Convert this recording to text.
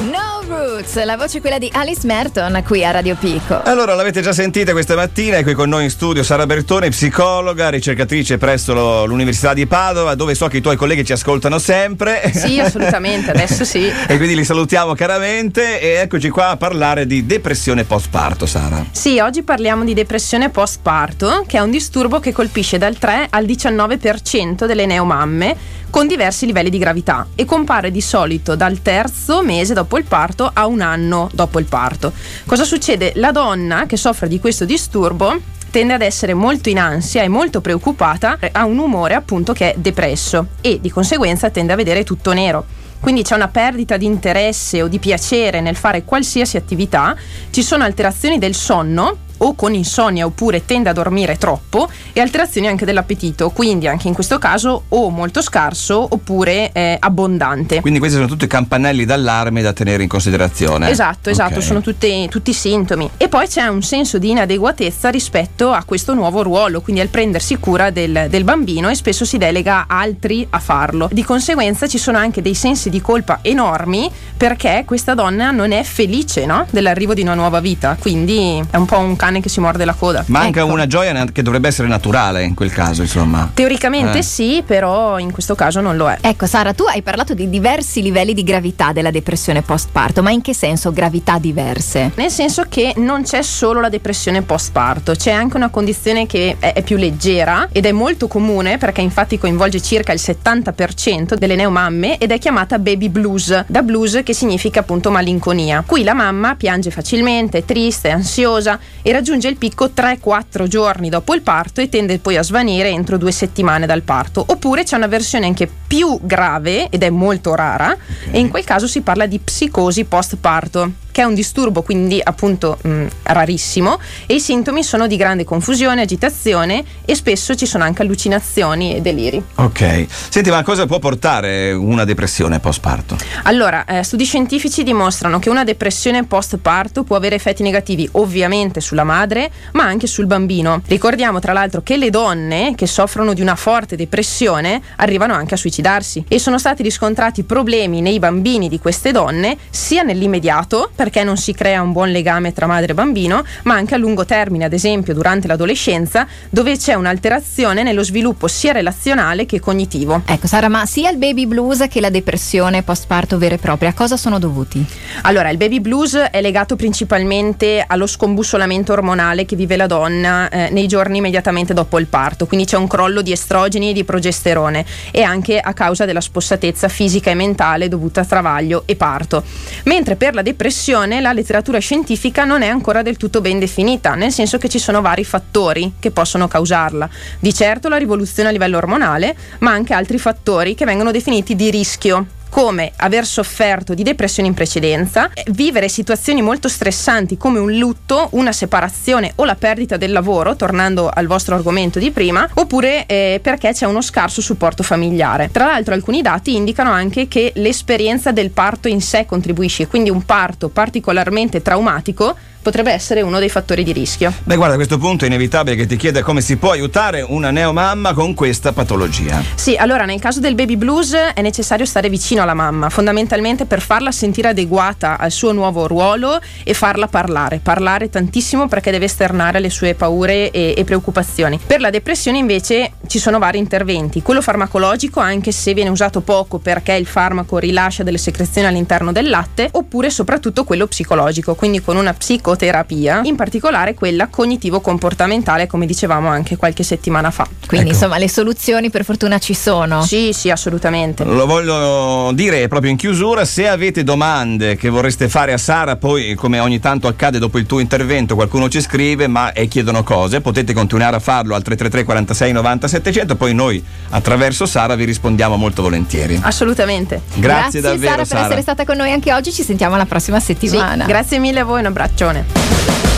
No Roots, la voce è quella di Alice Merton qui a Radio Pico. Allora, l'avete già sentita questa mattina, è qui con noi in studio Sara Bertone, psicologa, ricercatrice presso l'Università di Padova, dove so che i tuoi colleghi ci ascoltano sempre. Sì, assolutamente, adesso sì. E quindi li salutiamo caramente e eccoci qua a parlare di depressione postparto, Sara. Sì, oggi parliamo di depressione postparto, che è un disturbo che colpisce dal 3 al 19% delle neomamme con diversi livelli di gravità e compare di solito dal terzo mese dopo il parto a un anno dopo il parto. Cosa succede? La donna che soffre di questo disturbo tende ad essere molto in ansia e molto preoccupata, ha un umore appunto che è depresso e di conseguenza tende a vedere tutto nero. Quindi c'è una perdita di interesse o di piacere nel fare qualsiasi attività, ci sono alterazioni del sonno o con insonnia oppure tende a dormire troppo e alterazioni anche dell'appetito, quindi anche in questo caso o molto scarso oppure abbondante. Quindi questi sono tutti campanelli d'allarme da tenere in considerazione. Esatto, okay. Sono tutti sintomi. E poi c'è un senso di inadeguatezza rispetto a questo nuovo ruolo, quindi al prendersi cura del bambino, e spesso si delega altri a farlo. Di conseguenza ci sono anche dei sensi di colpa enormi perché questa donna non è felice, no? Dell'arrivo di una nuova vita, quindi è un po' un cane che si morde la coda. Manca una gioia che dovrebbe essere naturale in quel caso, insomma. Teoricamente sì, però in questo caso non lo è. Ecco Sara, tu hai parlato di diversi livelli di gravità della depressione postparto, ma in che senso gravità diverse? Nel senso che non c'è solo la depressione postparto, c'è anche una condizione che è più leggera ed è molto comune perché infatti coinvolge circa il 70% delle neomamme ed è chiamata baby blues, da blues che significa appunto malinconia. Qui la mamma piange facilmente, è triste, è ansiosa e raggiunge il picco 3-4 giorni dopo il parto e tende poi a svanire entro 2 settimane dal parto. Oppure c'è una versione anche più grave ed è molto rara, okay. E in quel caso si parla di psicosi postparto, che è un disturbo quindi appunto rarissimo, e i sintomi sono di grande confusione, agitazione e spesso ci sono anche allucinazioni e deliri. Ok, senti, ma cosa può portare una depressione postparto? Allora, studi scientifici dimostrano che una depressione postparto può avere effetti negativi ovviamente sulla madre ma anche sul bambino. Ricordiamo tra l'altro che le donne che soffrono di una forte depressione arrivano anche a suicidarsi e sono stati riscontrati problemi nei bambini di queste donne sia nell'immediato, perché non si crea un buon legame tra madre e bambino, ma anche a lungo termine, ad esempio durante l'adolescenza, dove c'è un'alterazione nello sviluppo sia relazionale che cognitivo. Ecco Sara, ma sia il baby blues che la depressione postparto vera e propria a cosa sono dovuti? Allora, il baby blues è legato principalmente allo scombussolamento ormonale che vive la donna nei giorni immediatamente dopo il parto, quindi c'è un crollo di estrogeni e di progesterone e anche a causa della spossatezza fisica e mentale dovuta a travaglio e parto. Mentre per la depressione la letteratura scientifica non è ancora del tutto ben definita, nel senso che ci sono vari fattori che possono causarla. Di certo la rivoluzione a livello ormonale, ma anche altri fattori che vengono definiti di rischio, come aver sofferto di depressione in precedenza, vivere situazioni molto stressanti come un lutto, una separazione o la perdita del lavoro, tornando al vostro argomento di prima, oppure perché c'è uno scarso supporto familiare. Tra l'altro alcuni dati indicano anche che l'esperienza del parto in sé contribuisce, quindi un parto particolarmente traumatico potrebbe essere uno dei fattori di rischio. Beh, guarda, a questo punto è inevitabile che ti chieda come si può aiutare una neomamma con questa patologia. Sì, allora nel caso del baby blues è necessario stare vicino alla mamma, fondamentalmente per farla sentire adeguata al suo nuovo ruolo e farla parlare tantissimo perché deve esternare le sue paure e preoccupazioni. Per la depressione invece ci sono vari interventi, quello farmacologico, anche se viene usato poco perché il farmaco rilascia delle secrezioni all'interno del latte, oppure soprattutto quello psicologico, quindi con una psicoterapia, in particolare quella cognitivo-comportamentale, come dicevamo anche qualche settimana fa. Quindi insomma le soluzioni per fortuna ci sono. Sì, assolutamente. Lo voglio dire proprio in chiusura: se avete domande che vorreste fare a Sara, poi come ogni tanto accade dopo il tuo intervento qualcuno ci scrive e chiedono cose, potete continuare a farlo al 333 46 90 700, poi noi attraverso Sara vi rispondiamo molto volentieri. Assolutamente. Grazie davvero Sara per essere stata con noi anche oggi, ci sentiamo la prossima settimana. Sì, grazie mille a voi, un abbraccione.